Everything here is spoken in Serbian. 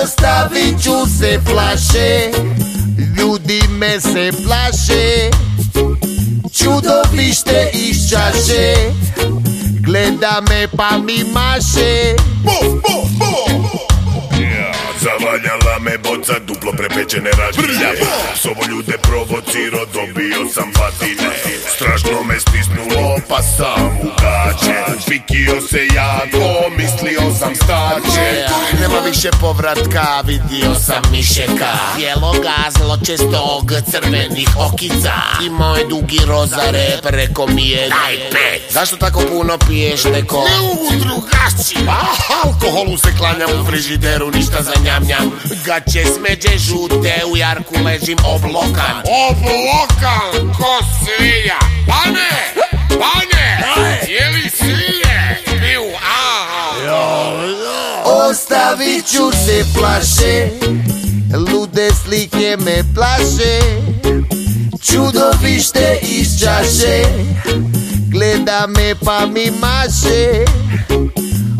Ostavit ću se flaše, ljudi me se plaše. Čudovište iz čaše gleda me pa mi maše. Zavaljala me boca, duplo prepečene ražnje. S ovo ljude provociro, dobio sam batine. Strašno me stisnulo, pa sam u gaće. Fikio se jako, mislio sam staće. Nema više povratka, vidio sam mišeka. Bijeloga, zločestog, crvenih okica. Imao je dugi rozare, preko mi je daj pet. Zašto tako puno piješ, neko? Ne mogu drugačije. Alkoholu se klanjam u frižideru, ništa za njam. Gaće smeđe žute, u jarku ležim oblokan. Oblokan ko svinja. Pane, jeli svinje? Ostavit ću se flaše, lude slike me plaše. Čudovište iz čaše gleda me pa mi maše.